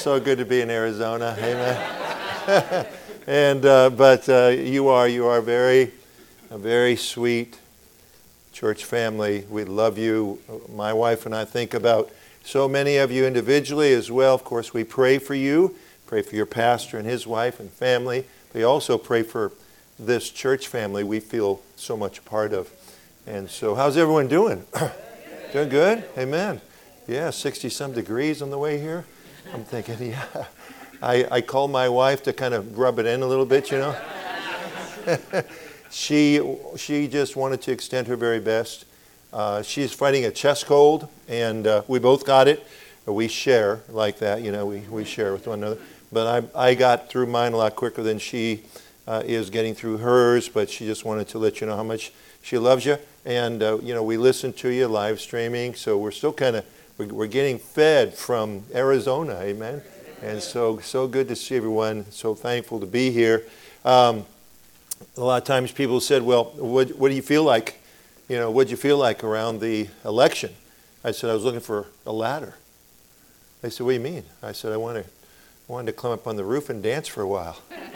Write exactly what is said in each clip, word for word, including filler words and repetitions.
so good to be in Arizona. Amen. and uh, but uh, you are you are very a very sweet church family. We love you. My wife and I think about so many of you individually as well. Of course, we pray for you. Pray for your pastor and his wife and family. We also pray for this church family we feel so much a part of. And so, how's everyone doing? Doing good? Amen. Yeah, sixty-some degrees on the way here. I'm thinking, yeah. I, I called my wife to kind of rub it in a little bit, you know. she she just wanted to extend her very best. Uh, she's fighting a chest cold, and uh, we both got it. We share like that, you know, we, we share with one another. But I I got through mine a lot quicker than she uh, is getting through hers, but she just wanted to let you know how much she loves you. And, uh, you know, we listen to you live streaming, so we're still kind of, we're, we're getting fed from Arizona, amen? And so, so good to see everyone, so thankful to be here. Um, a lot of times people said, well, what, what do you feel like? You know, what do you feel like around the election? I said, I was looking for a ladder. They said, what do you mean? I said, I wanted, I wanted to climb up on the roof and dance for a while.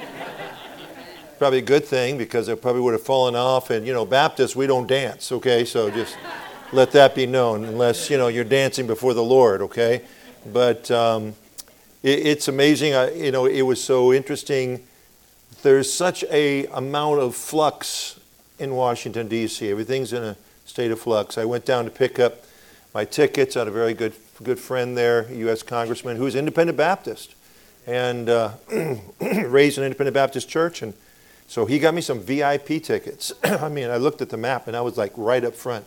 Probably a good thing, because I probably would have fallen off. And, you know, Baptists, we don't dance, okay? So just let that be known, unless, you know, you're dancing before the Lord, okay? But um, it, it's amazing. I, you know, it was so interesting. There's such a amount of flux in Washington, D C Everything's in a state of flux. I went down to pick up my tickets. I had a very good good friend there, U S congressman, who's independent Baptist, and uh, raised an independent Baptist church. And so he got me some V I P tickets. I mean, I looked at the map, and I was like right up front.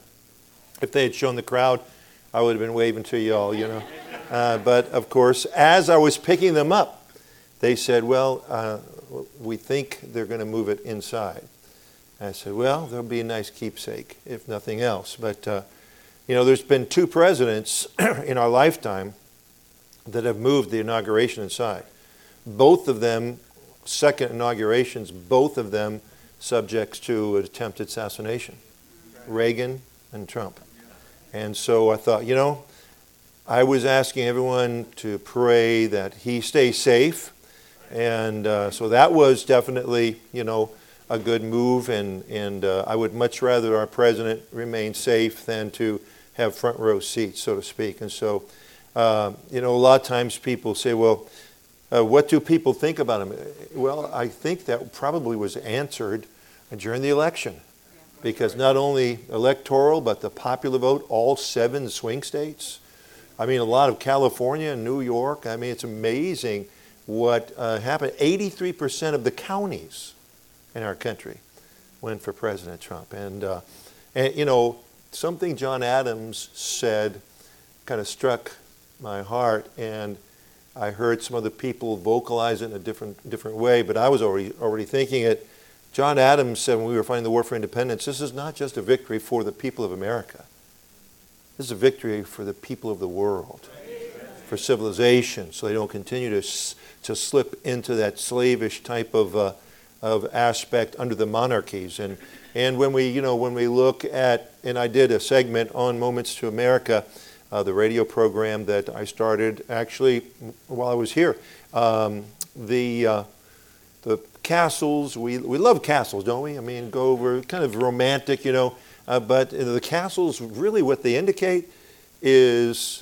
If they had shown the crowd, I would have been waving to you all, you know. Uh, but, of course, as I was picking them up, they said, well, uh, we think they're going to move it inside. I said, well, there'll be a nice keepsake, if nothing else. But, uh, you know, there's been two presidents in our lifetime that have moved the inauguration inside. Both of them, second inaugurations, both of them subjects to an attempted assassination. Reagan and Trump. And so I thought, you know, I was asking everyone to pray that he stay safe. And uh, so that was definitely, you know, a good move. And, and uh, I would much rather our president remain safe than to have front row seats, so to speak. And so, uh, you know, a lot of times people say, well, Uh, what do people think about him? Well, I think that probably was answered during the election, because not only electoral, but the popular vote, all seven swing states. I mean, a lot of California and New York. I mean, it's amazing what uh, happened. eighty-three percent of the counties in our country went for President Trump. And, uh, and you know, something John Adams said kind of struck my heart, and I heard some other people vocalize it in a different different way, but I was already already thinking it. John Adams said when we were fighting the war for independence, this is not just a victory for the people of America. This is a victory for the people of the world, for civilization, so they don't continue to to slip into that slavish type of uh, of aspect under the monarchies. And and when we you know when we look at, and I did a segment on Moments to America, Uh, the radio program that I started actually while I was here. Um, the uh, the castles, we we love castles, don't we? I mean, go over kind of romantic, you know. Uh, but the castles, really, what they indicate is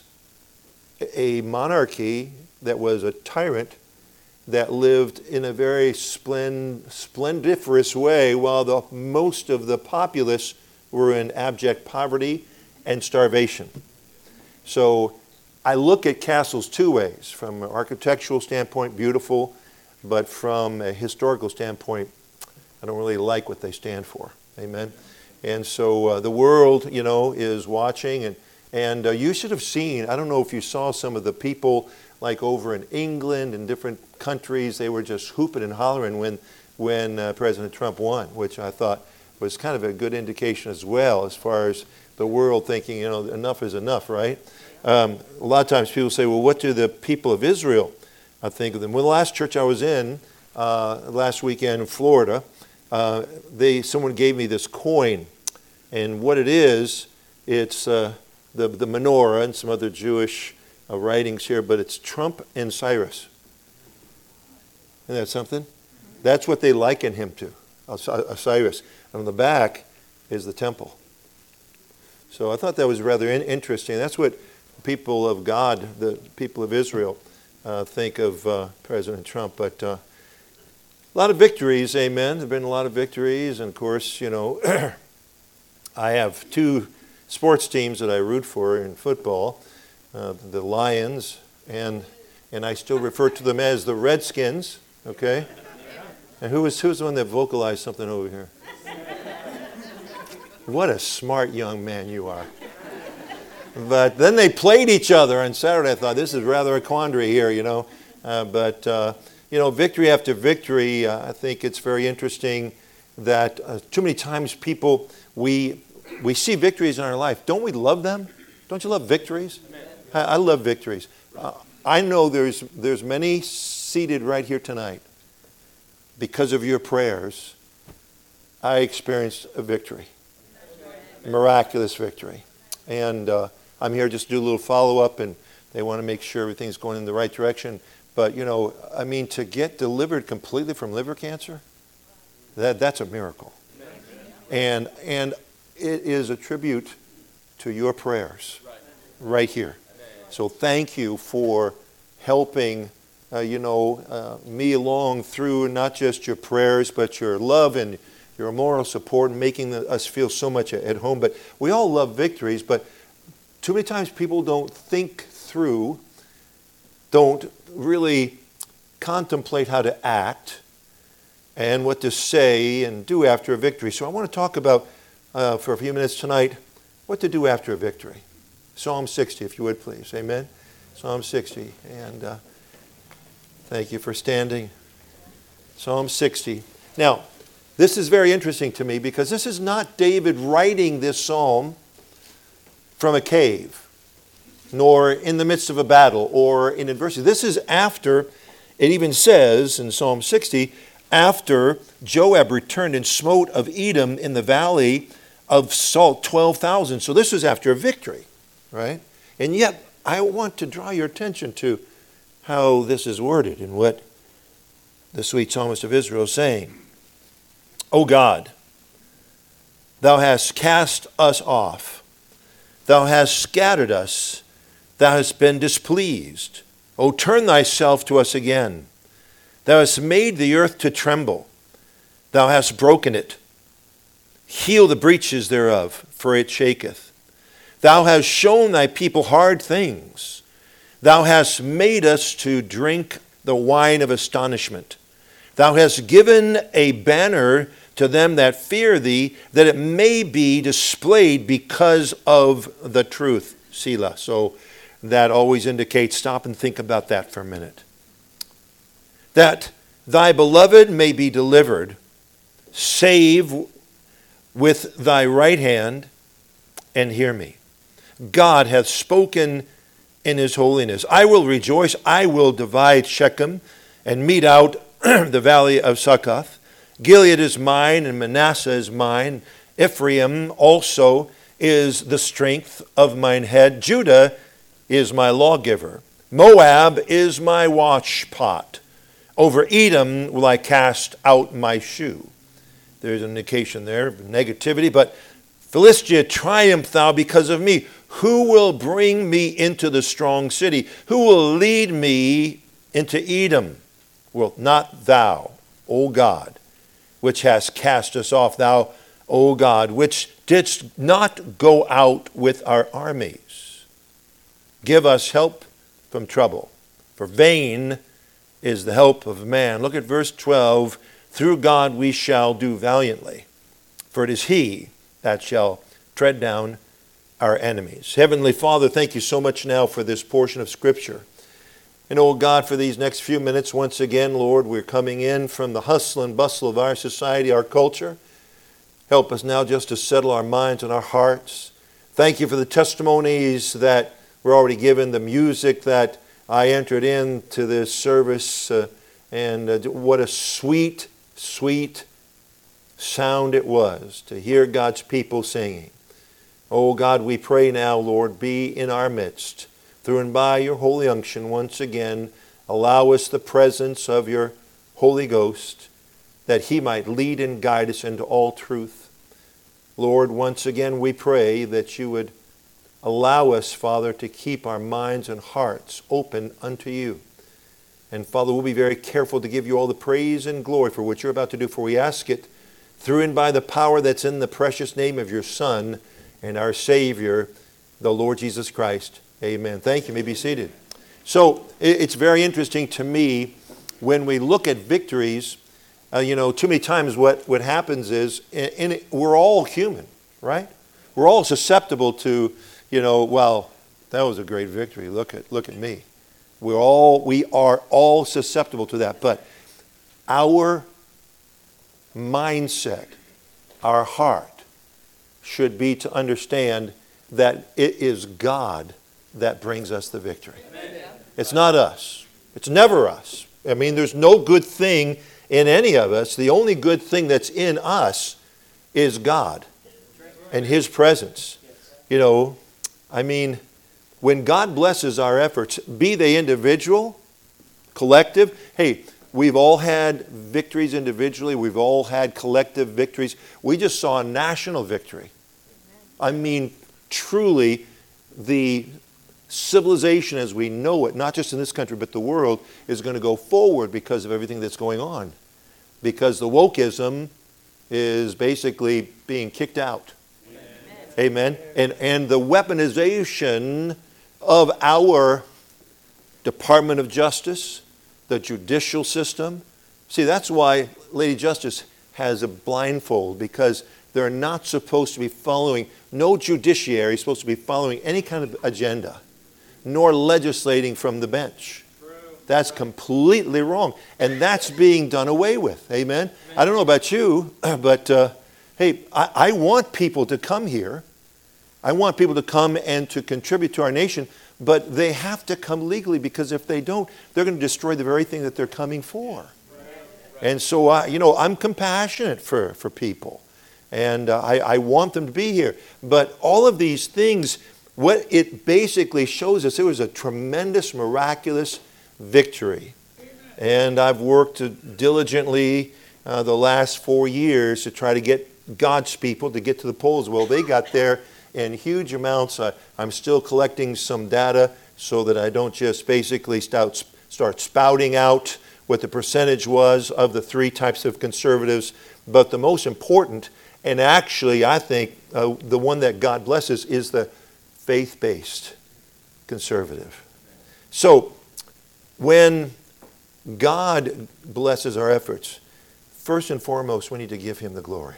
a monarchy that was a tyrant that lived in a very splend, splendiferous way, while the most of the populace were in abject poverty and starvation. So I look at castles two ways. From an architectural standpoint, beautiful, but from a historical standpoint, I don't really like what they stand for. Amen. And so uh, the world, you know, is watching, and and uh, you should have seen, I don't know if you saw some of the people like over in England and different countries, they were just hooping and hollering when when uh, President Trump won, which I thought was kind of a good indication as well, as far as the world thinking, you know, enough is enough, right? Um, a lot of times people say, well, what do the people of Israel uh, think of them? Well, the last church I was in, uh, last weekend in Florida, uh, they someone gave me this coin. And what it is, it's uh, the, the menorah and some other Jewish uh, writings here, but it's Trump and Cyrus. Isn't that something? That's what they liken him to, Osiris. And on the back is the temple. So I thought that was rather in- interesting. That's what people of God, the people of Israel, uh, think of uh, President Trump. But uh, a lot of victories, amen. There have been a lot of victories. And of course, you know, I have two sports teams that I root for in football, uh, the Lions, and and I still refer to them as the Redskins, okay? And who was, who was the one that vocalized something over here? What a smart young man you are. But then they played each other on Saturday. I thought, this is rather a quandary here, you know. Uh, but, uh, you know, victory after victory, uh, I think it's very interesting that uh, too many times people, we we see victories in our life. Don't we love them? Don't you love victories? I, I love victories. Uh, I know there's there's many seated right here tonight. Because of your prayers, I experienced a victory. Miraculous victory. And uh, I'm here just to do a little follow-up, and they want to make sure everything's going in the right direction. But, you know, I mean, to get delivered completely from liver cancer, that that's a miracle. And and it is a tribute to your prayers right here. So thank you for helping, uh, you know, uh, me along through not just your prayers, but your love and your moral support and making the, us feel so much at home. But we all love victories, but too many times people don't think through, don't really contemplate how to act and what to say and do after a victory. So I want to talk about, uh, for a few minutes tonight, what to do after a victory. Psalm sixty, if you would please. Amen? Psalm sixty. And uh, thank you for standing. Psalm sixty. Now, this is very interesting to me because this is not David writing this psalm from a cave, nor in the midst of a battle or in adversity. This is after, it even says in Psalm sixty, after Joab returned and smote of Edom in the valley of Salt twelve thousand. So this was after a victory, right? And yet, I want to draw your attention to how this is worded and what the sweet psalmist of Israel is saying. O God, thou hast cast us off. Thou hast scattered us. Thou hast been displeased. O turn thyself to us again. Thou hast made the earth to tremble. Thou hast broken it. Heal the breaches thereof, for it shaketh. Thou hast shown thy people hard things. Thou hast made us to drink the wine of astonishment. Thou hast given a banner to them that fear thee, that it may be displayed because of the truth. Selah. So that always indicates, stop and think about that for a minute. That thy beloved may be delivered, save with thy right hand, and hear me. God hath spoken in his holiness. I will rejoice, I will divide Shechem, and mete out the valley of Succoth. Gilead is mine, and Manasseh is mine. Ephraim also is the strength of mine head. Judah is my lawgiver. Moab is my watchpot. Over Edom will I cast out my shoe. There's an indication there of negativity. But Philistia, triumph thou because of me. Who will bring me into the strong city? Who will lead me into Edom? Well, not thou, O God, which hast cast us off, thou, O God, which didst not go out with our armies. Give us help from trouble, for vain is the help of man. Look at verse twelve. Through God we shall do valiantly, for it is he that shall tread down our enemies. Heavenly Father, thank you so much now for this portion of Scripture. And, oh God, for these next few minutes, once again, Lord, we're coming in from the hustle and bustle of our society, our culture. Help us now just to settle our minds and our hearts. Thank you for the testimonies that were already given, the music that I entered into this service, uh, and uh, what a sweet, sweet sound it was to hear God's people singing. Oh God, we pray now, Lord, be in our midst. through and by your holy unction once again, allow us the presence of your Holy Ghost, that he might lead and guide us into all truth. Lord, once again we pray that you would allow us, Father, to keep our minds and hearts open unto you. And Father, we'll be very careful to give you all the praise and glory for what you're about to do, for we ask it through and by the power that's in the precious name of your Son and our Savior, the Lord Jesus Christ. Amen. Thank you. You may be seated. So it's very interesting to me when we look at victories. Uh, you know, too many times what, what happens is, in, in it, we're all human, right? We're all susceptible to, you know, well, that was a great victory. Look at look at me. We're all we are all susceptible to that. But our mindset, our heart, should be to understand that it is God that brings us the victory. Amen. It's not us. It's never us. I mean, there's no good thing in any of us. The only good thing that's in us is God and his presence. You know, I mean, when God blesses our efforts, be they individual, collective, hey, we've all had victories individually. We've all had collective victories. We just saw a national victory. I mean, truly, the civilization as we know it, not just in this country, but the world, is going to go forward because of everything that's going on. Because the wokeism is basically being kicked out. Amen. Amen. And, and the weaponization of our Department of Justice, the judicial system. See, that's why Lady Justice has a blindfold, because they're not supposed to be following, no judiciary is supposed to be following any kind of agenda, nor legislating from the bench. That's completely wrong. And that's being done away with. Amen? I don't know about you, but uh, hey, I, I want people to come here. I want people to come and to contribute to our nation, but they have to come legally, because if they don't, they're going to destroy the very thing that they're coming for. And so, I, you know, I'm compassionate for, for people. And uh, I, I want them to be here. But all of these things, what it basically shows us, it was a tremendous, miraculous victory. And I've worked diligently uh, the last four years to try to get God's people to get to the polls. Well, they got there in huge amounts. I, I'm still collecting some data so that I don't just basically start, start spouting out what the percentage was of the three types of conservatives. But the most important, and actually I think uh, the one that God blesses, is the faith-based conservative. So when God blesses our efforts, first and foremost, we need to give him the glory.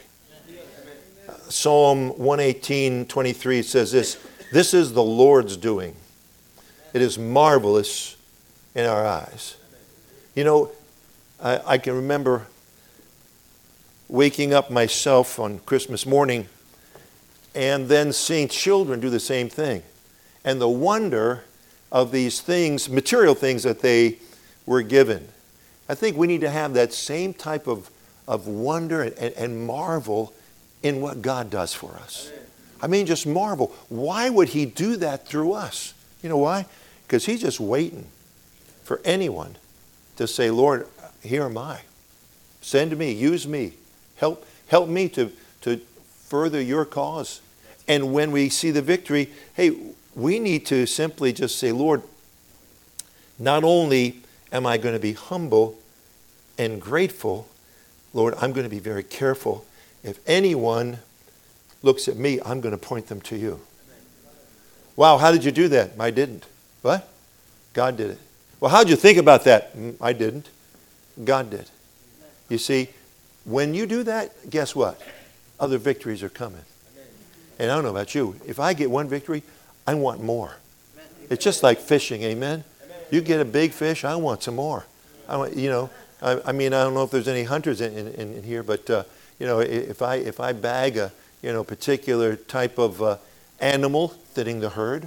Psalm one eighteen, twenty-three says this, "This is the Lord's doing. It is marvelous in our eyes." You know, I, I can remember waking up myself on Christmas morning and then seeing children do the same thing. And the wonder of these things, material things that they were given. I think we need to have that same type of, of wonder and, and, and marvel in what God does for us. I mean, just marvel. Why would he do that through us? You know why? Because he's just waiting for anyone to say, "Lord, here am I. Send me, use me. Help, help me to, to further your cause." And when we see the victory, hey, we need to simply just say, "Lord, not only am I going to be humble and grateful, Lord, I'm going to be very careful. If anyone looks at me, I'm going to point them to you." Wow, how did you do that? I didn't. What? God did it. Well, how did you think about that? I didn't. God did. You see, when you do that, guess what? Other victories are coming. And I don't know about you. If I get one victory, I want more. It's just like fishing, amen? You get a big fish, I want some more. I want, you know, I, I mean, I don't know if there's any hunters in, in, in here, but uh, you know, if I if I bag a you know particular type of uh, animal fitting the herd,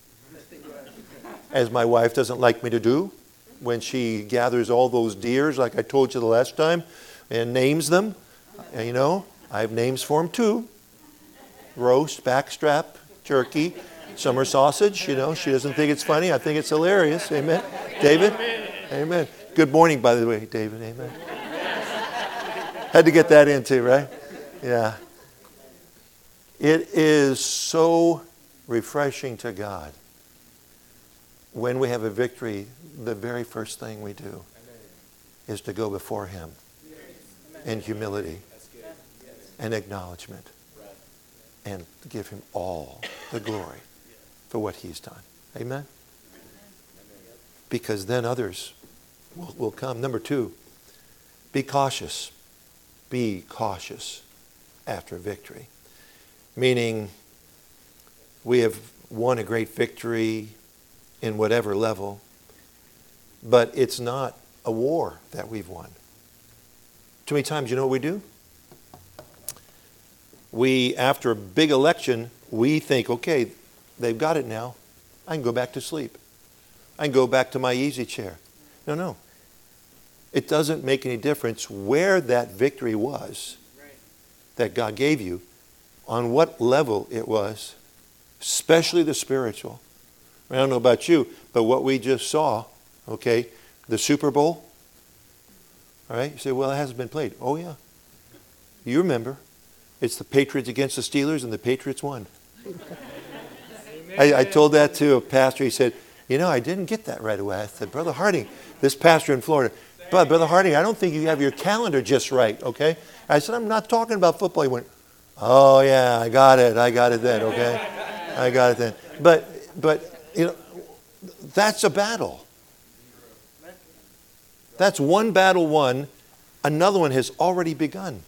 as my wife doesn't like me to do, when she gathers all those deers, like I told you the last time, and names them, and, you know, I have names for them too: roast, backstrap, turkey, Summer sausage, you know, she doesn't think it's funny. I think it's hilarious. Amen. David? Amen. Good morning, by the way, David. Amen. Had to get that in too, right? Yeah. It is so refreshing to God when we have a victory. The very first thing we do is to go before Him in humility and acknowledgement and give Him all the glory for what He's done. Amen? Because then others will, will come. Number two, be cautious. Be cautious after victory. Meaning, we have won a great victory in whatever level, but it's not a war that we've won. Too many times, you know what we do? We, after a big election, we think, okay, they've got it now. I can go back to sleep. I can go back to my easy chair. No, no. It doesn't make any difference where that victory was that God gave you, on what level it was, especially the spiritual. I don't know about you, but what we just saw, okay, the Super Bowl, all right, you say, well, it hasn't been played. Oh, yeah. You remember. It's the Patriots against the Steelers, and the Patriots won. I, I told that to a pastor. He said, you know, I didn't get that right away. I said, Brother Harding, this pastor in Florida, but Brother Harding, I don't think you have your calendar just right, okay? I said, I'm not talking about football. He went, oh, yeah, I got it. I got it then, okay? I got it then. But, but you know, that's a battle. That's one battle won. Another one has already begun.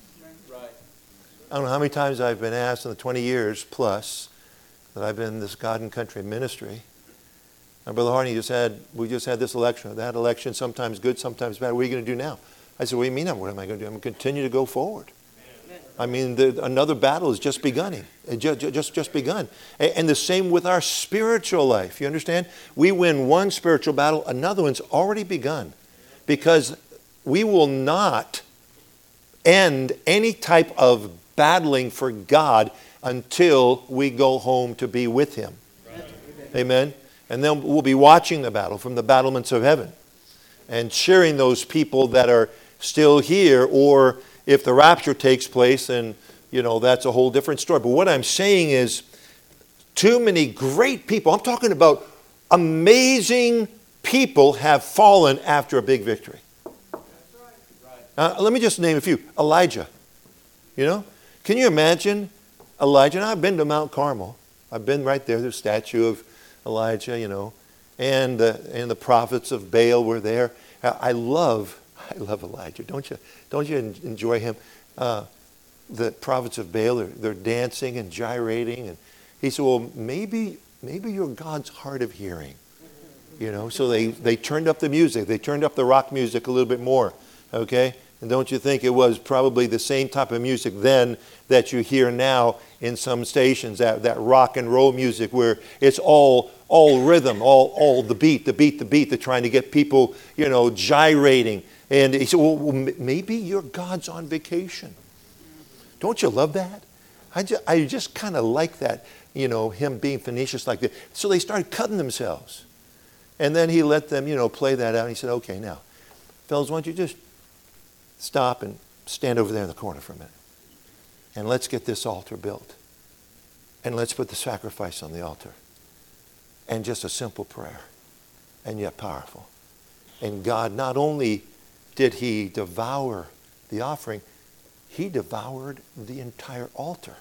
I don't know how many times I've been asked in the twenty years plus that I've been in this God and Country ministry. And Brother Harding just had, we just had this election, that election, sometimes good, sometimes bad. What are you going to do now? I said, what do you mean? What am I going to do? I'm going to continue to go forward. I mean, the, another battle is just beginning. It just, just, just begun. And, and the same with our spiritual life. You understand? We win one spiritual battle, another one's already begun. Because we will not end any type of battling for God until we go home to be with Him. Right. Amen? And then we'll be watching the battle from the battlements of heaven and cheering those people that are still here, or if the rapture takes place, then, you know, that's a whole different story. But what I'm saying is, too many great people, I'm talking about amazing people, have fallen after a big victory. Uh, let me just name a few. Elijah. You know? Can you imagine Elijah? And I've been to Mount Carmel. I've been right there, the statue of Elijah, you know. And, uh, and the prophets of Baal were there. I love, I love Elijah. Don't you, don't you enjoy him? Uh, the prophets of Baal, are, they're dancing and gyrating. And he said, well, maybe, maybe you're God's hard of hearing. You know, so they, they turned up the music. They turned up the rock music a little bit more. Okay? And don't you think it was probably the same type of music then that you hear now in some stations, that, that rock and roll music where it's all all rhythm, all, all the beat, the beat, the beat. They're trying to get people, you know, gyrating. And he said, well, well maybe your God's on vacation. Don't you love that? I just, I just kind of like that, you know, him being Phoenicians like that. So they started cutting themselves. And then he let them, you know, play that out. And he said, okay, now, fellas, why don't you just stop and stand over there in the corner for a minute. And let's get this altar built. And let's put the sacrifice on the altar. And just a simple prayer. And yet powerful. And God, not only did He devour the offering, He devoured the entire altar.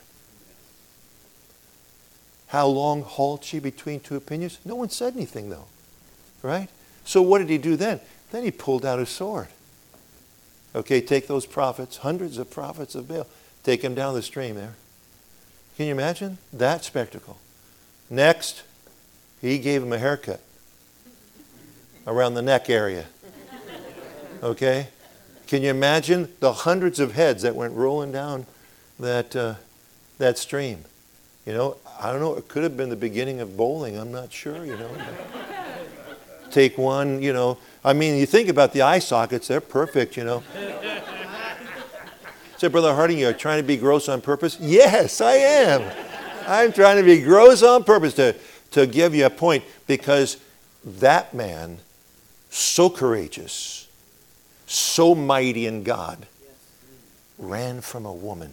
How long halts ye between two opinions? No one said anything though. Right? So what did He do then? Then He pulled out His sword. Okay, take those prophets, hundreds of prophets of Baal, take them down the stream there. Can you imagine that spectacle? Next, He gave him a haircut around the neck area. Okay? Can you imagine the hundreds of heads that went rolling down that, uh, that stream? You know, I don't know, it could have been the beginning of bowling, I'm not sure, you know. Take one, you know. I mean, you think about the eye sockets, they're perfect, you know. Say, Brother Harding, you're trying to be gross on purpose? Yes, I am. I'm trying to be gross on purpose to, to give you a point, because that man, so courageous, so mighty in God, ran from a woman.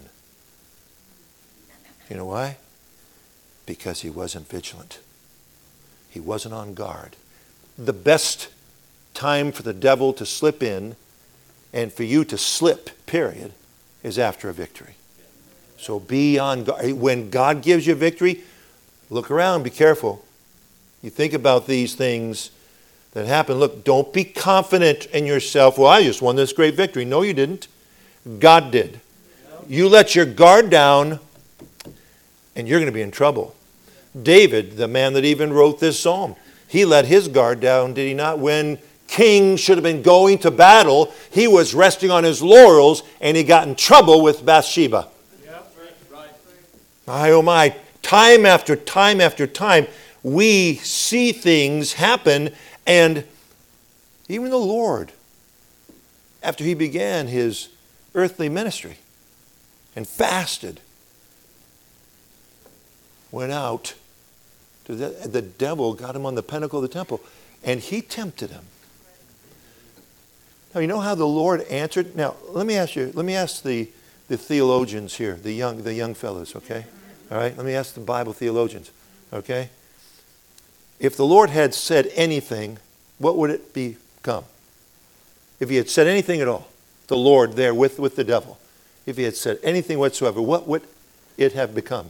You know why? Because he wasn't vigilant. He wasn't on guard. The best time for the devil to slip in and for you to slip, period, is after a victory. So be on guard. When God gives you victory, look around, be careful. You think about these things that happen. Look, don't be confident in yourself. Well, I just won this great victory. No, you didn't. God did. You let your guard down, and you're going to be in trouble. David, the man that even wrote this psalm, he let his guard down, did he not? When king should have been going to battle, he was resting on his laurels, and he got in trouble with Bathsheba. Yep, right. My, oh my, time after time after time, we see things happen, and even the Lord, after he began his earthly ministry and fasted, went out to the, the devil got him on the pinnacle of the temple, and he tempted him. Now, you know how the Lord answered? Now, let me ask you, let me ask the, the theologians here, the young, the young fellows, okay? All right, let me ask the Bible theologians, okay? If the Lord had said anything, what would it become? If he had said anything at all, the Lord there with, with the devil, if he had said anything whatsoever, what would it have become?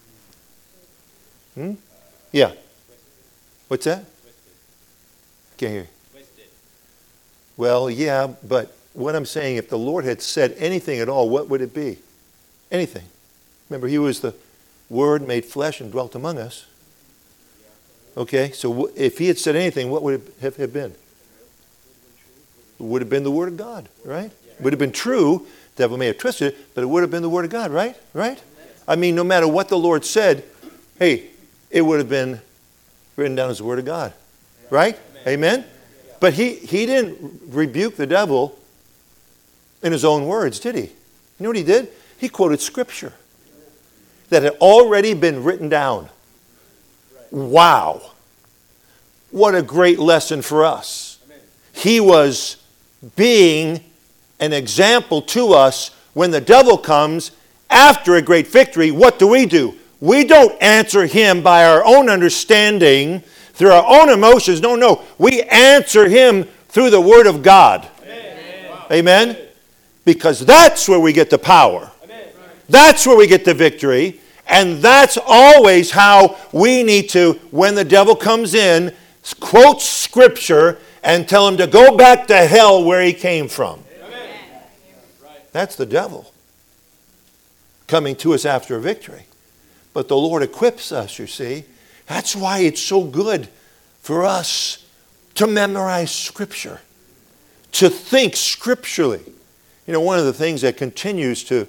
Hmm? Yeah. What's that? Can't hear you. Well, yeah, but what I'm saying, if the Lord had said anything at all, what would it be? Anything. Remember, he was the Word made flesh and dwelt among us. Okay, so if he had said anything, what would it have been? It would have been the Word of God, right? It would have been true. The devil may have twisted it, but it would have been the Word of God, right? Right? I mean, no matter what the Lord said, hey, it would have been written down as the Word of God. Right? Amen? But he, he didn't rebuke the devil in his own words, did he? You know what he did? He quoted Scripture that had already been written down. Wow. What a great lesson for us. He was being an example to us. When the devil comes after a great victory, what do we do? We don't answer him by our own understanding, through our own emotions. No, no. We answer him through the Word of God. Amen. Amen? Because that's where we get the power. Amen. That's where we get the victory. And that's always how we need to, when the devil comes in, quote Scripture and tell him to go back to hell where he came from. Amen. That's the devil coming to us after a victory. But the Lord equips us, you see. That's why it's so good for us to memorize Scripture, to think scripturally. You know, one of the things that continues to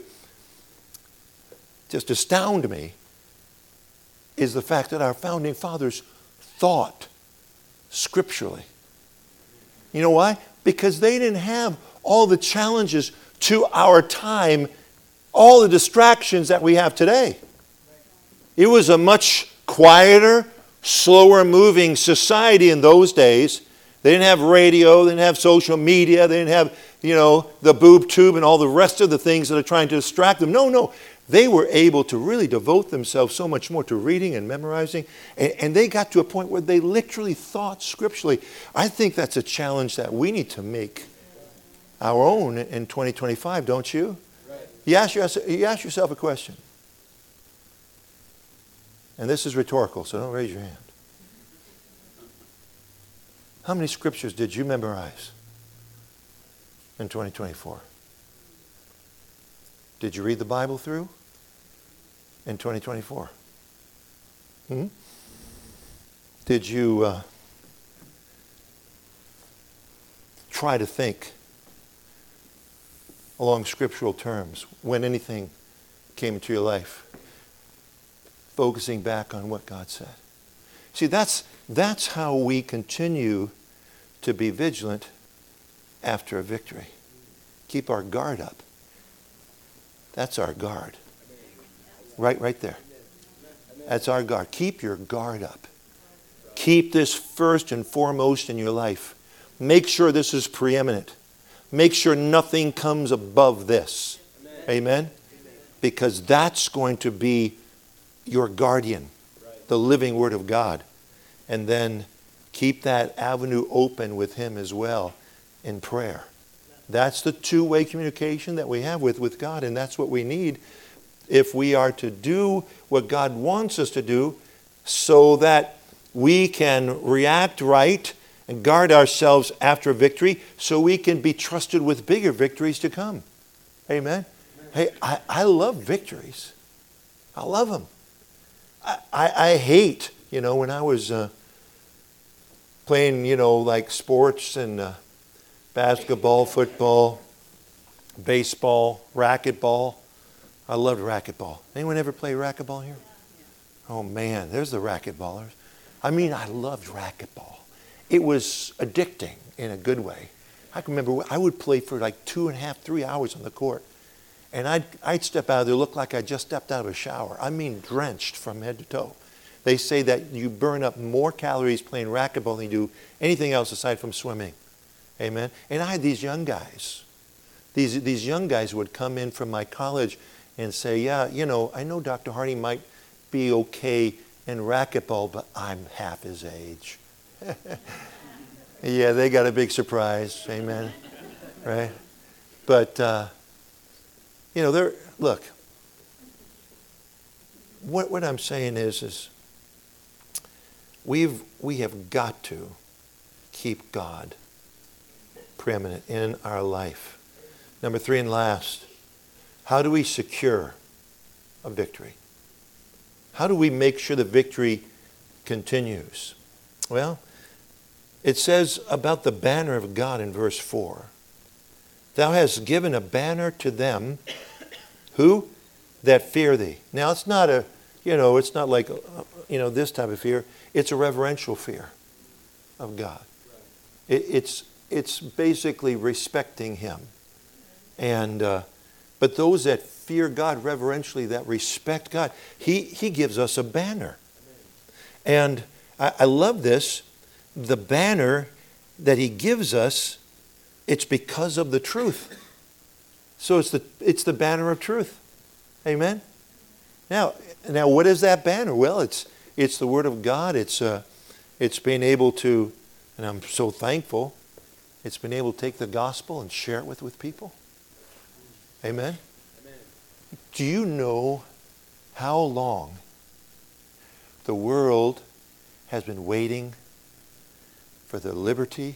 just astound me is the fact that our founding fathers thought scripturally. You know why? Because they didn't have all the challenges to our time, all the distractions that we have today. It was a much quieter, slower moving society in those days. They didn't have radio, they didn't have social media, they didn't have, you know, the boob tube and all the rest of the things that are trying to distract them. No, no. They were able to really devote themselves so much more to reading and memorizing. And, and they got to a point where they literally thought scripturally. I think that's a challenge that we need to make our own in twenty twenty-five, don't you? Right. You ask, yourself, you ask yourself a question. And this is rhetorical, so don't raise your hand. How many scriptures did you memorize in twenty twenty-four? Did you read the Bible through in twenty twenty-four? Hmm? Did you uh, try to think along scriptural terms when anything came into your life, focusing back on what God said? See, that's, that's how we continue to be vigilant after a victory. Keep our guard up. That's our guard. Right, right there. That's our guard. Keep your guard up. Keep this first and foremost in your life. Make sure this is preeminent. Make sure nothing comes above this. Amen? Amen? Because that's going to be your guardian, the living Word of God. And then keep that avenue open with Him as well in prayer. That's the two-way communication that we have with, with God, and that's what we need if we are to do what God wants us to do so that we can react right and guard ourselves after victory so we can be trusted with bigger victories to come. Amen? Amen. Hey, I, I love victories. I love them. I, I, I hate, you know, when I was uh, playing, you know, like sports and uh, basketball, football, baseball, racquetball. I loved racquetball. Anyone ever play racquetball here? Oh man, there's the racquetballers. I mean, I loved racquetball. It was addicting in a good way. I can remember I would play for like two and a half, three hours on the court. And I'd, I'd step out of there, look like I just stepped out of a shower. I mean, drenched from head to toe. They say that you burn up more calories playing racquetball than you do anything else aside from swimming. Amen. And I had these young guys. These, these young guys would come in from my college and say, yeah, you know, I know Doctor Hardy might be okay in racquetball, but I'm half his age. Yeah, they got a big surprise. Amen. Right? But, uh, you know, they're, look, what, what I'm saying is, is we've, we have got to keep God preeminent in our life. Number three and last, how do we secure a victory? How do we make sure the victory continues? Well, it says about the banner of God in verse four. Thou hast given a banner to them who? That fear thee. Now it's not a, you know, it's not like, you know, this type of fear. It's a reverential fear of God. It, it's, it's basically respecting Him. And, uh, but those that fear God reverentially, that respect God, He, he gives us a banner. And I, I love this. The banner that He gives us, it's because of the truth. So it's the, it's the banner of truth. Amen? Now, now what is that banner? Well, it's, it's the Word of God. It's, uh, it's being able to, and I'm so thankful, it's been able to take the gospel and share it with, with people. Amen? Amen? Do you know how long the world has been waiting for the liberty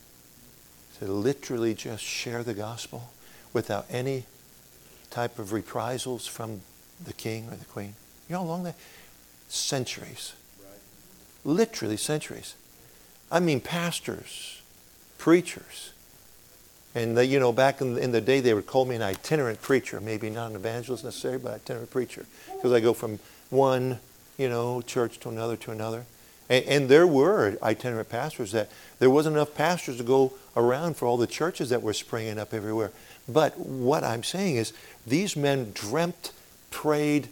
to literally just share the gospel without any type of reprisals from the king or the queen? You know how long that? Centuries. Right. Literally centuries. I mean, pastors, preachers. And, the, you know, back in, in the day, they would call me an itinerant preacher. Maybe not an evangelist necessarily, but itinerant preacher. Because I go from one, you know, church to another to another. And, and there were itinerant pastors that there wasn't enough pastors to go around for all the churches that were springing up everywhere. But what I'm saying is these men dreamt, prayed,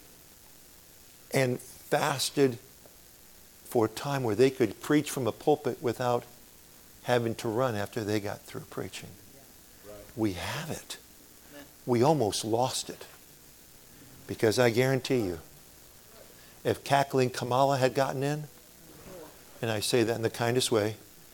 and fasted for a time where they could preach from a pulpit without having to run after they got through preaching. We have it. We almost lost it. Because I guarantee you, if cackling Kamala had gotten in, and I say that in the kindest way,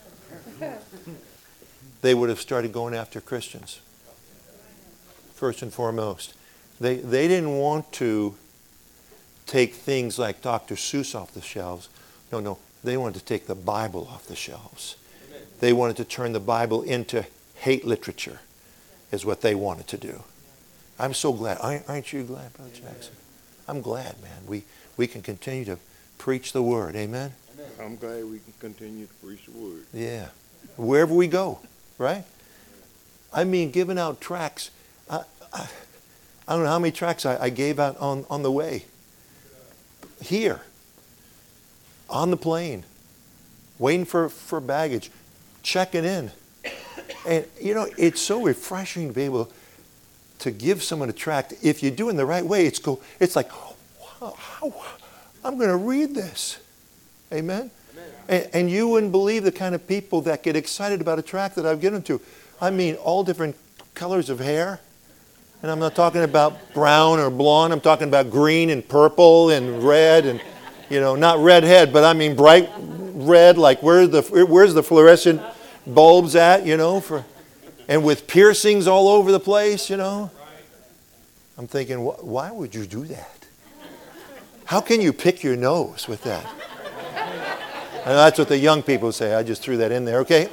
they would have started going after Christians. First and foremost. They, they didn't want to take things like Doctor Seuss off the shelves. No, no. They wanted to take the Bible off the shelves. They wanted to turn the Bible into hate literature, is what they wanted to do. I'm so glad. Aren't you glad, Brother Jackson? I'm glad, man. We, we can continue to preach the Word. Amen? I'm glad we can continue to preach the Word. Yeah. Wherever we go, right? I mean, giving out tracts. I, I, I don't know how many tracts I, I gave out on, on the way. Here. On the plane. Waiting for, for baggage. Checking in. And, you know, it's so refreshing to be able to give someone a tract. If you're doing the right way, it's go. It's like, wow, I'm going to read this. Amen? And, and you wouldn't believe the kind of people that get excited about a tract that I've given to. I mean, all different colors of hair. And I'm not talking about brown or blonde. I'm talking about green and purple and red and, you know, not redhead, but I mean bright red, like where's the, where's the fluorescent bulbs at, you know, for, and with piercings all over the place, you know. I'm thinking, why would you do that? How can you pick your nose with that? And that's what the young people say. I just threw that in there, okay?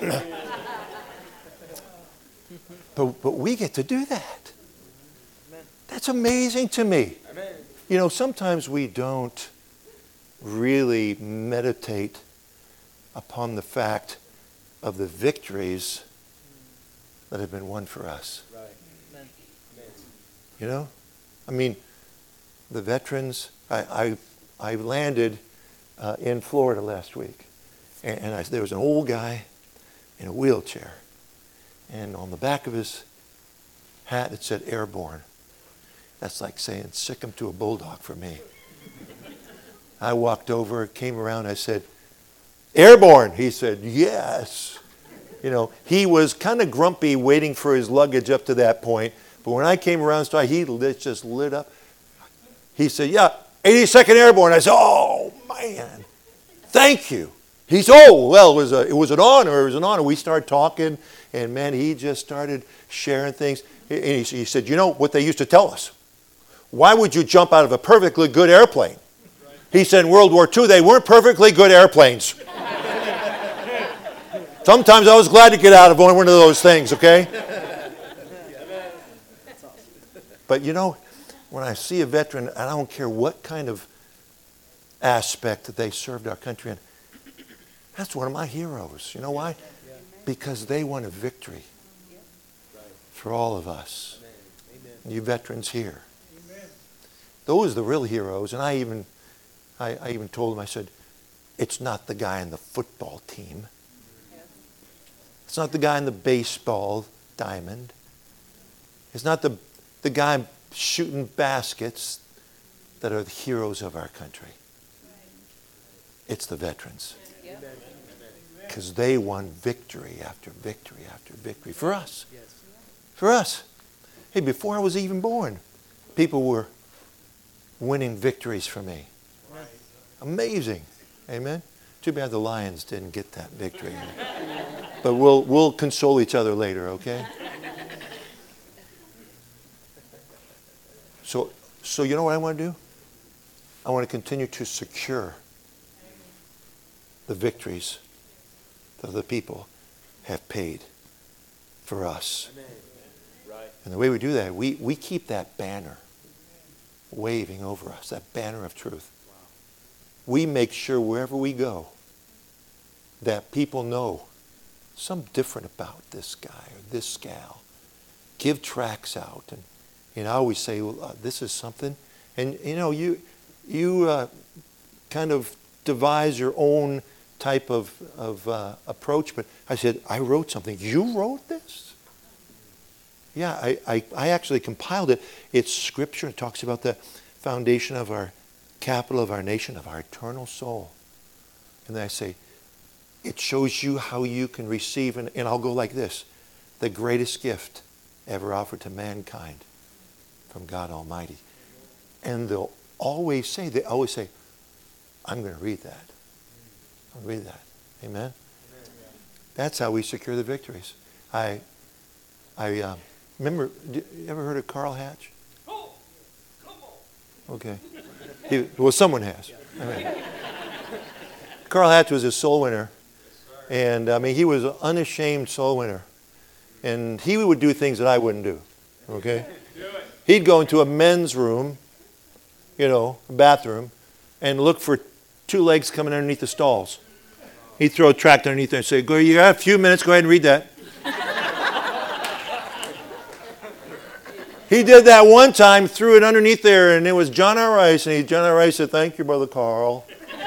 but, but we get to do that. That's amazing to me. You know, sometimes we don't really meditate upon the fact of the victories that have been won for us. You know? I mean, the veterans, I, I, I landed uh, in Florida last week. And, and I, there was an old guy in a wheelchair. And on the back of his hat it said airborne. That's like saying sick him to a bulldog for me. I walked over, came around, I said, airborne. He said, yes. You know, he was kind of grumpy waiting for his luggage up to that point. But when I came around, he lit, just lit up. He said, yeah, eighty-second Airborne. I said, oh, man, thank you. He said, oh, well, it was, a, it was an honor. It was an honor. We started talking, and, man, he just started sharing things. And he, he said, you know what they used to tell us? Why would you jump out of a perfectly good airplane? He said in World War Two, they weren't perfectly good airplanes. Sometimes I was glad to get out of one of those things, okay? But you know, when I see a veteran, I don't care what kind of aspect that they served our country in, that's one of my heroes. You know why? Because they won a victory for all of us. You veterans here. Those are the real heroes. And I even, I, I even told them, I said, it's not the guy in the football team. It's not the guy in the baseball diamond. It's not the, the guy shooting baskets that are the heroes of our country. It's the veterans. Because they won victory after victory after victory for us. For us. Hey, before I was even born, people were winning victories for me. Amazing. Amen. Too bad the Lions didn't get that victory. But we'll we'll console each other later, okay? So so you know what I want to do? I want to continue to secure the victories that the people have paid for us. And the way we do that, we, we keep that banner waving over us, that banner of truth. We make sure wherever we go that people know something different about this guy or this gal. Give tracts out. And you know, I always say, well, uh, this is something. And you know, you, you uh, kind of devise your own type of, of uh, approach. But I said, I wrote something. You wrote this? Yeah, I, I, I actually compiled it. It's scripture. It talks about the foundation of our capital of our nation, of our eternal soul. And then I say, it shows you how you can receive, and, and I'll go like this, the greatest gift ever offered to mankind from God Almighty. And they'll always say, they always say, I'm going to read that. I'll read that. Amen? Amen. That's how we secure the victories. I, I uh, remember, you ever heard of Carl Hatch? Oh, come on. Okay. He, well, someone has. I mean, Carl Hatch was a soul winner. And I mean, he was an unashamed soul winner. And he would do things that I wouldn't do. Okay? He'd go into a men's room, you know, a bathroom, and look for two legs coming underneath the stalls. He'd throw a tract underneath there and say, "Go, you got a few minutes, go ahead and read that." He did that one time, threw it underneath there, and it was John R. Rice. And he, John R. Rice said, "Thank you, Brother Carl,"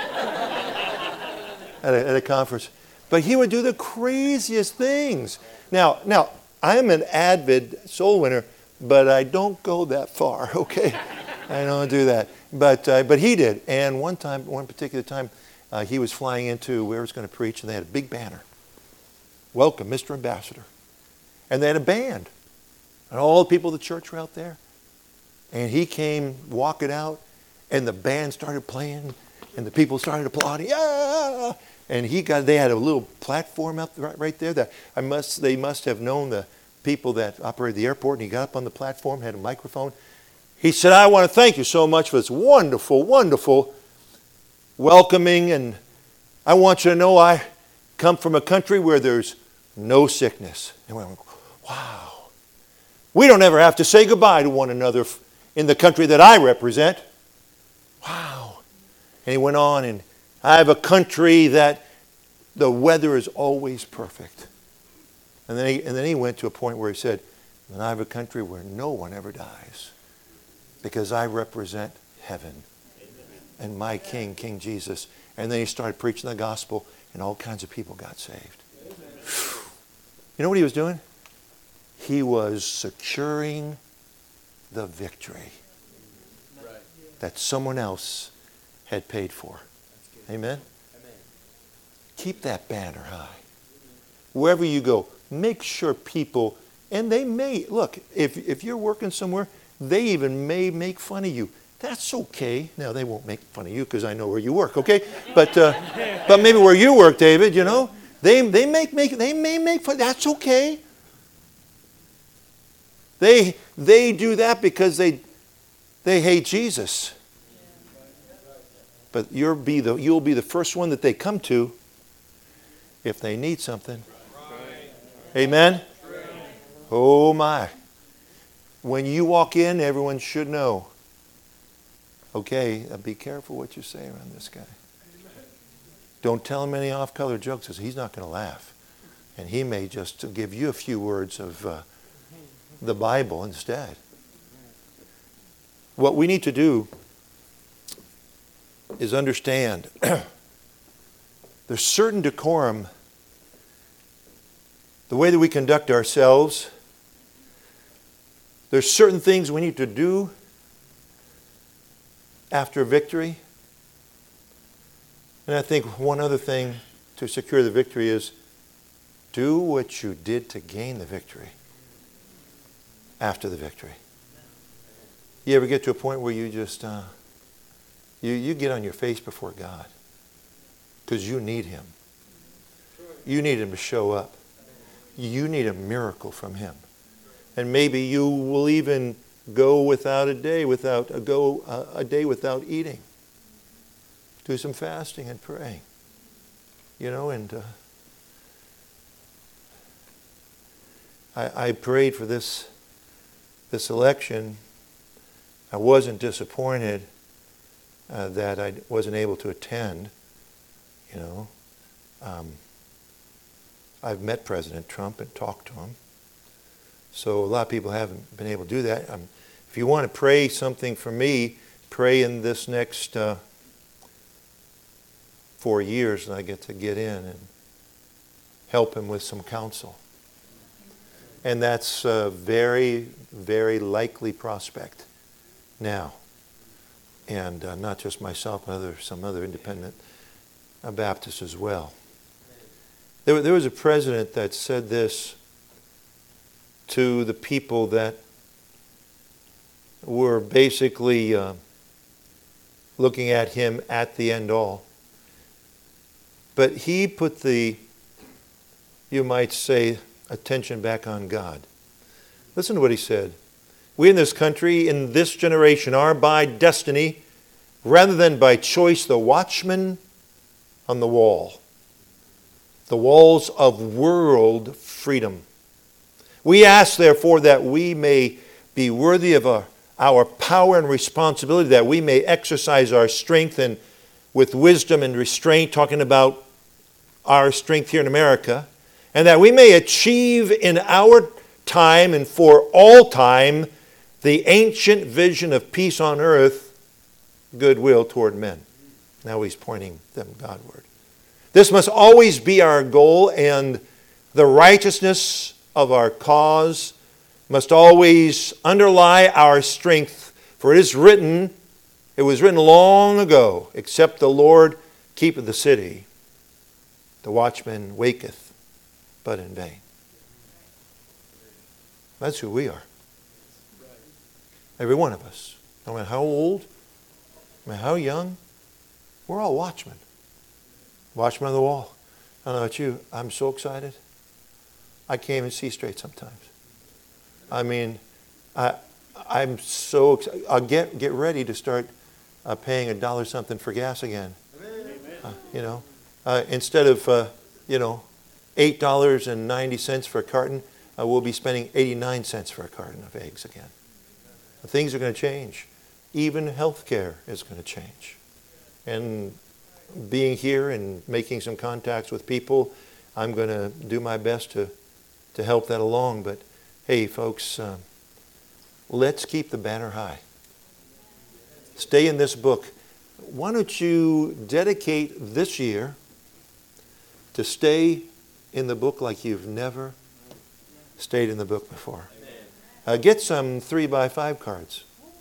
at, a, at a conference. But he would do the craziest things. Now, now I'm an avid soul winner, but I don't go that far, okay? I don't do that. But, uh, but he did. And one time, one particular time, uh, he was flying into where he was going to preach, and they had a big banner. Welcome, Mister Ambassador. And they had a band. And all the people of the church were out there. And he came walking out, and the band started playing, and the people started applauding. Yeah! And he got, they had a little platform up right, right there that I must, they must have known the people that operated the airport, and he got up on the platform, had a microphone. He said, I want to thank you so much for this wonderful, wonderful welcoming, and I want you to know I come from a country where there's no sickness. And we went, wow. We don't ever have to say goodbye to one another in the country that I represent. Wow. And he went on, and I have a country that the weather is always perfect. And then he, and then he went to a point where he said, and I have a country where no one ever dies because I represent heaven and my King, King Jesus. And then he started preaching the gospel, and all kinds of people got saved. You know what he was doing? He was securing the victory that someone else had paid for. Amen? Keep that banner high. Wherever you go, make sure people, and they may, look, if, if you're working somewhere, they even may make fun of you. That's okay. Now, they won't make fun of you because I know where you work, okay? But uh, but maybe where you work, David, you know, they, they, make, make, they may make fun. That's okay. They, they do that because they, they hate Jesus. But you'll be, the, you'll be the first one that they come to if they need something. Amen? Oh my. When you walk in, everyone should know. Okay, uh, be careful what you say around this guy. Don't tell him any off-color jokes because he's not going to laugh. And he may just give you a few words of uh, the Bible instead. What we need to do is understand there's certain decorum, the way that we conduct ourselves. There's certain things we need to do after victory. And I think one other thing to secure the victory is do what you did to gain the victory after the victory. You ever get to a point where you just, uh, you, you get on your face before God because you need Him. You need Him to show up. You need a miracle from Him. And maybe you will even go without a day without a go a, a day without eating. Do some fasting and praying. You know, and uh, I, I prayed for this this election. I wasn't disappointed uh, that I wasn't able to attend. You know, um, I've met President Trump and talked to him. So a lot of people haven't been able to do that. Um, if you want to pray something for me, pray in this next uh, four years and I get to get in and help him with some counsel. And that's a very, very likely prospect now. And uh, not just myself, but other, some other independent uh, Baptists as well. There, there was a president that said this to the people that were basically uh, looking at him at the end all. But he put the, you might say, attention back on God. Listen to what he said. We in this country, in this generation, are by destiny, rather than by choice, the watchmen on the wall. The walls of world freedom. We ask, therefore, that we may be worthy of our, our power and responsibility, that we may exercise our strength and with wisdom and restraint, talking about our strength here in America, and that we may achieve in our time and for all time the ancient vision of peace on earth, goodwill toward men. Now he's pointing them Godward. This must always be our goal, and the righteousness of our cause must always underlie our strength For it is written, it was written long ago, except the Lord keepeth the city, the watchman waketh, but in vain. That's who we are. Every one of us. No matter how old, no matter how young, we're all watchmen. Watchmen on the wall. I don't know about you, I'm so excited. I can't even see straight sometimes. I mean, I, I'm so excited. I'll get, get ready to start uh, paying a dollar something for gas again. Uh, you know, uh, instead of, uh, you know, eight dollars and ninety cents for a carton, uh, we'll be spending eighty-nine cents for a carton of eggs again. Things are going to change. Even health care is going to change. And being here and making some contacts with people, I'm going to do my best to, to help that along. But hey, folks, uh, let's keep the banner high. Stay in this book. Why don't you dedicate this year to stay in the book like you've never stayed in the book before? Uh, get some three by five cards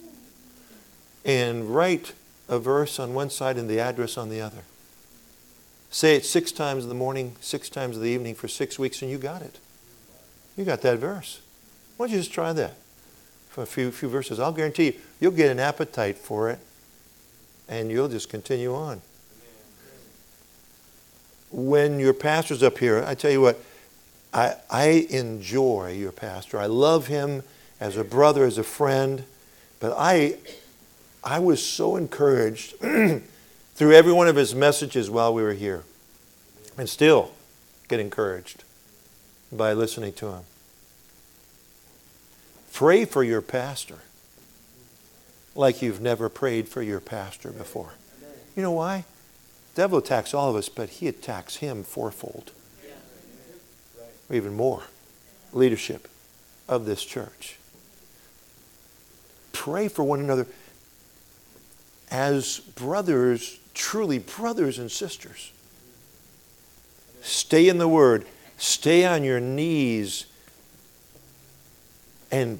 and write a verse on one side and the address on the other. Say it six times in the morning, six times in the evening for six weeks, and you got it. You got that verse. Why don't you just try that for a few few verses? I'll guarantee you, you'll get an appetite for it, and you'll just continue on. When your pastor's up here, I tell you what, I, I enjoy your pastor. I love him as a brother, as a friend. But I, I was so encouraged through every one of his messages while we were here. And still get encouraged by listening to him. Pray for your pastor like you've never prayed for your pastor before. You know why? The devil attacks all of us, but he attacks him fourfold. Or even more. Leadership of this church. Pray for one another as brothers, truly brothers and sisters. Stay in the Word. Stay on your knees and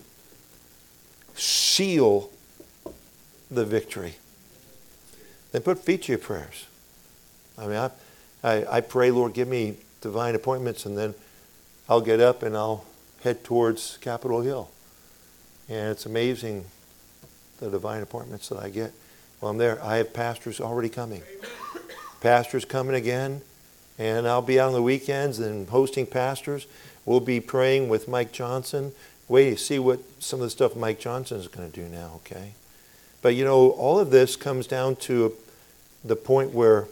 seal the victory. Then put feet to your prayers. I mean, I, I, I pray, Lord, give me divine appointments, and then I'll get up and I'll head towards Capitol Hill. And it's amazing the divine appointments that I get while I'm there. I have pastors already coming. Pastors coming again. And I'll be out on the weekends and hosting pastors. We'll be praying with Mike Johnson. Wait to see what some of the stuff Mike Johnson is going to do now, okay? But you know, all of this comes down to the point where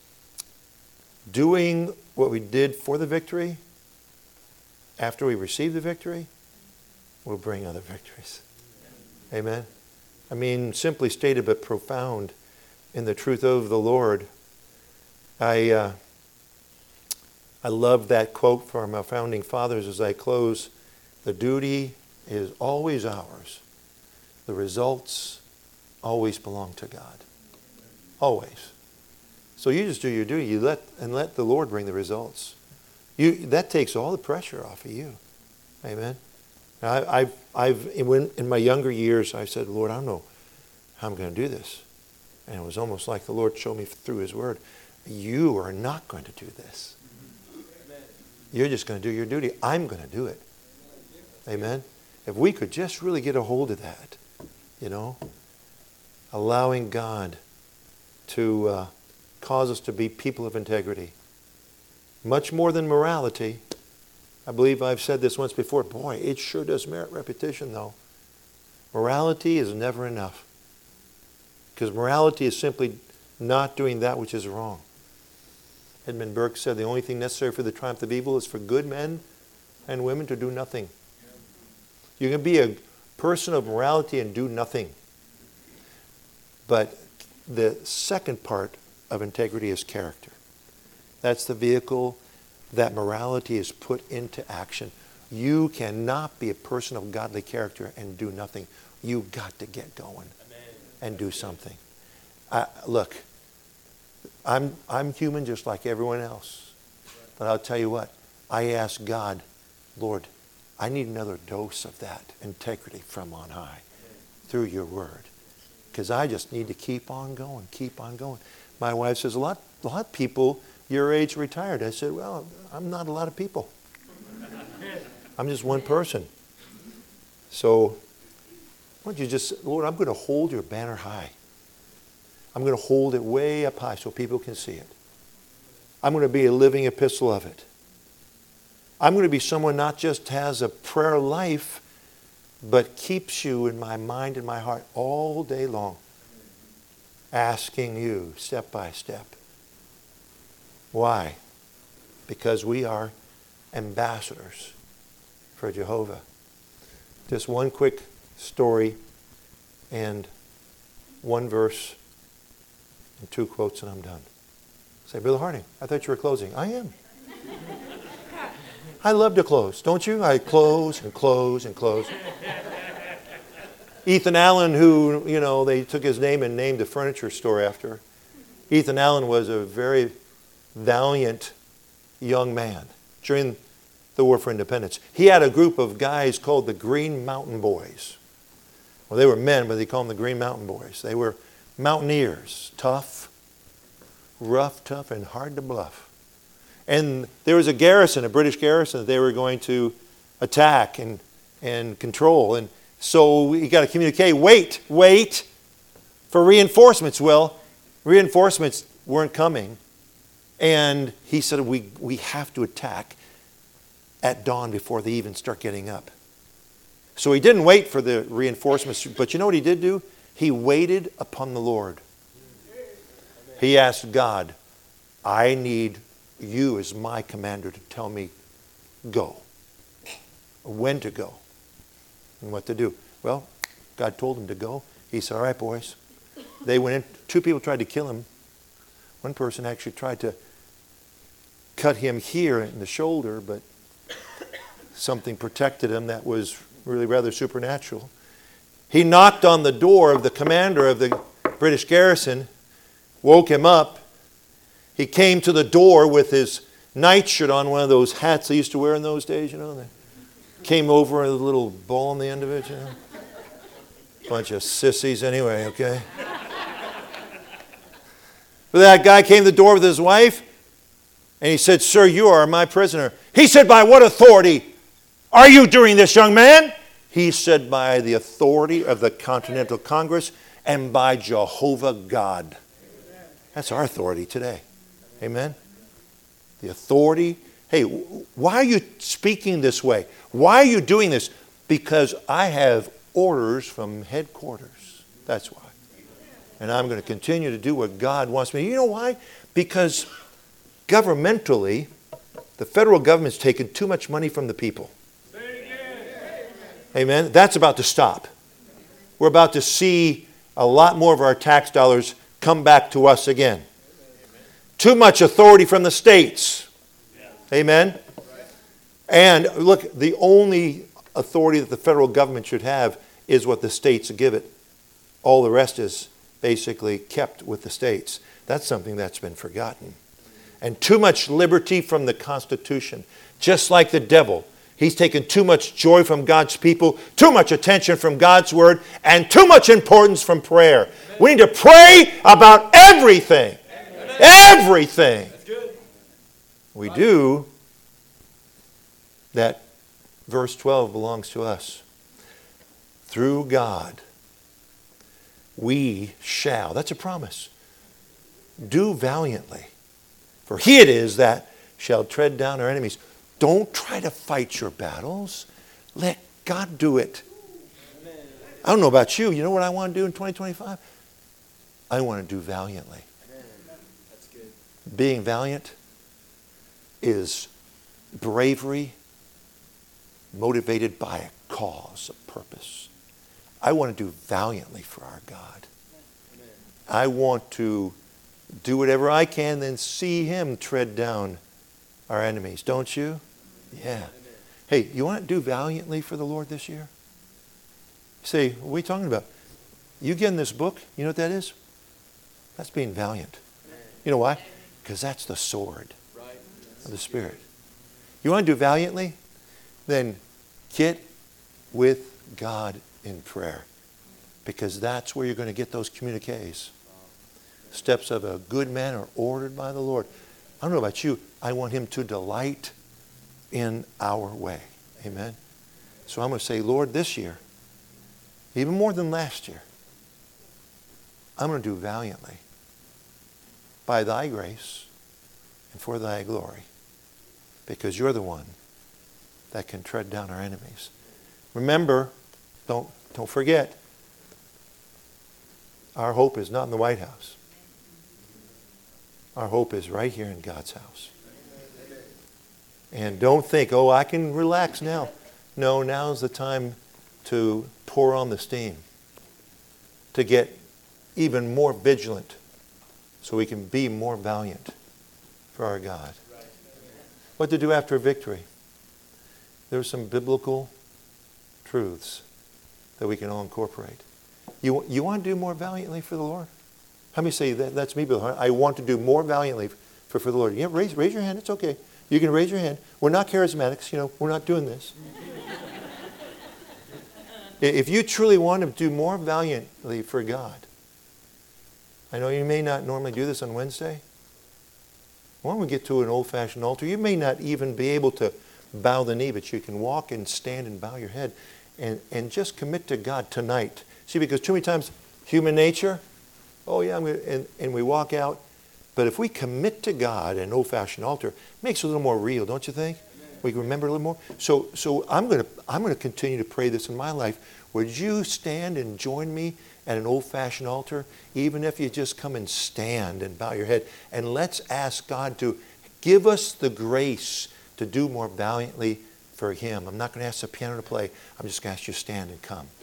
doing what we did for the victory, after we receive the victory, will bring other victories. Amen? I mean, simply stated but profound in the truth of the Lord. I uh, I love that quote from our founding fathers as I close. The duty is always ours. The results always belong to God. Always. So you just do your duty. You let and let the Lord bring the results. You that takes all the pressure off of you. Amen. I, I've I've in, in my younger years I said, Lord, I don't know how I'm going to do this, and it was almost like the Lord showed me through His Word, you are not going to do this. You're just going to do your duty. I'm going to do it. Amen. If we could just really get a hold of that, you know, allowing God to uh, cause us to be people of integrity. Much more than morality. I believe I've said this once before. Boy, it sure does merit repetition, though. Morality is never enough. Because morality is simply not doing that which is wrong. Edmund Burke said the only thing necessary for the triumph of evil is for good men and women to do nothing. You can be a person of morality and do nothing. But the second part of integrity is character. That's the vehicle that morality is put into action. You cannot be a person of godly character and do nothing. You've got to get going and do something. I, look, I'm, I'm human just like everyone else. But I'll tell you what, I ask God, Lord, I need another dose of that integrity from on high through your Word. because I just need to keep on going, keep on going. My wife says, a lot, a lot of people your age retired. I said, well, I'm not a lot of people. I'm just one person. So why don't you just, Lord, I'm going to hold your banner high. I'm going to hold it way up high so people can see it. I'm going to be a living epistle of it. I'm going to be someone not just has a prayer life, but keeps you in my mind and my heart all day long, asking you step by step. Why? Because we are ambassadors for Jehovah. Just one quick story and one verse and two quotes and I'm done. Say, Brother Harding, I thought you were closing. I am. I love to close, don't you? I close and close and close. Ethan Allen, who, you know, they took his name and named a furniture store after. Ethan Allen was a very valiant young man during the War for Independence. He had a group of guys called the Green Mountain Boys. Well, they were men, but they called them the Green Mountain Boys. They were mountaineers, tough, rough, tough, and hard to bluff. And there was a garrison, a British garrison, that they were going to attack and, and control. And so he got a communique, wait, wait for reinforcements. Well, reinforcements weren't coming. And he said, we, we have to attack at dawn before they even start getting up. So he didn't wait for the reinforcements. But you know what he did do? He waited upon the Lord. He asked God, I need you as my commander to tell me go, when to go, and what to do. Well, God told him to go. He said, all right, boys. They went in. Two people tried to kill him. One person actually tried to cut him here in the shoulder, but something protected him that was really rather supernatural. He knocked on the door of the commander of the British garrison, woke him up. He came to the door with his nightshirt on, one of those hats they used to wear in those days, you know. They came over with a little ball on the end of it, you know. Bunch of sissies anyway, okay. But that guy came to the door with his wife, and he said, sir, you are my prisoner. He said, by what authority are you doing this, young man? He said, by the authority of the Continental Congress and by Jehovah God. That's our authority today. Amen? The authority. Hey, why are you speaking this way? Why are you doing this? Because I have orders from headquarters. That's why. And I'm going to continue to do what God wants me. You know why? Because governmentally, the federal government's taken too much money from the people. Amen? That's about to stop. We're about to see a lot more of our tax dollars come back to us again. Too much authority from the states. Amen? And look, the only authority that the federal government should have is what the states give it. All the rest is basically kept with the states. That's something that's been forgotten. And too much liberty from the Constitution. Just like the devil. He's taken too much joy from God's people, too much attention from God's word, and too much importance from prayer. We need to pray about everything. Everything. We do. That verse twelve belongs to us. Through God, we shall, that's a promise, do valiantly. For he it is that shall tread down our enemies. Don't try to fight your battles. Let God do it. I don't know about you. You know what I want to do in twenty twenty-five? I want to do valiantly. That's good. Being valiant is bravery motivated by a cause, a purpose. I want to do valiantly for our God. Amen. I want to do whatever I can, then see him tread down our enemies. Don't you? Yeah. Amen. Hey, you want to do valiantly for the Lord this year? You say, what are we talking about? You get in this book, you know what that is? That's being valiant. Amen. You know why? Because that's the sword Right. of the Spirit. You want to do valiantly? Then get with God in prayer. because that's where you're going to get those communiques. Steps of a good man are ordered by the Lord. I don't know about you. I want him to delight in our way. Amen. So I'm going to say, Lord, this year, even more than last year, I'm going to do valiantly by thy grace and for thy glory, because you're the one that can tread down our enemies. Remember, don't, don't forget, our hope is not in the White House. Our hope is right here in God's house. And don't think, oh, I can relax now. No, now's the time to pour on the steam, to get even more vigilant so we can be more valiant for our God. What to do after a victory? There are some biblical truths that we can all incorporate. You, you want to do more valiantly for the Lord? How many say that? That's me, Bill. I want to do more valiantly for, for the Lord. Yeah, raise, raise your hand. It's okay. You can raise your hand. We're not charismatics. You know, we're not doing this. If you truly want to do more valiantly for God, I know you may not normally do this on Wednesday. When we get to an old-fashioned altar, you may not even be able to bow the knee, but you can walk and stand and bow your head and, and just commit to God tonight. See, because too many times, human nature, oh yeah, I'm gonna, and, and we walk out. But if we commit to God at an old-fashioned altar, it makes it a little more real, don't you think? We can remember a little more. So, so I'm going to I'm going to continue to pray this in my life. Would you stand and join me at an old-fashioned altar, even if you just come and stand and bow your head? And let's ask God to give us the grace to do more valiantly for Him. I'm not going to ask the piano to play. I'm just going to ask you to stand and come.